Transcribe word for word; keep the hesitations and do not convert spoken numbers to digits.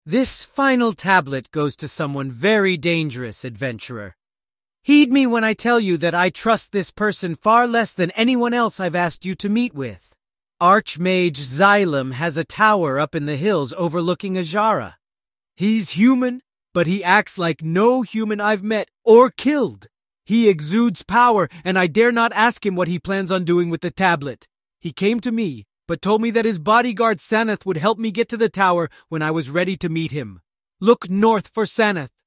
This final tablet goes to someone very dangerous, adventurer. Heed me when I tell you that I trust this person far less than anyone else I've asked you to meet with. Archmage Xylem has a tower up in the hills overlooking Ajara. He's human, but he acts like no human I've met or killed. He exudes power, and I dare not ask him what he plans on doing with the tablet. He came to me, but told me that his bodyguard Sanath would help me get to the tower when I was ready to meet him. Look north for Sanath.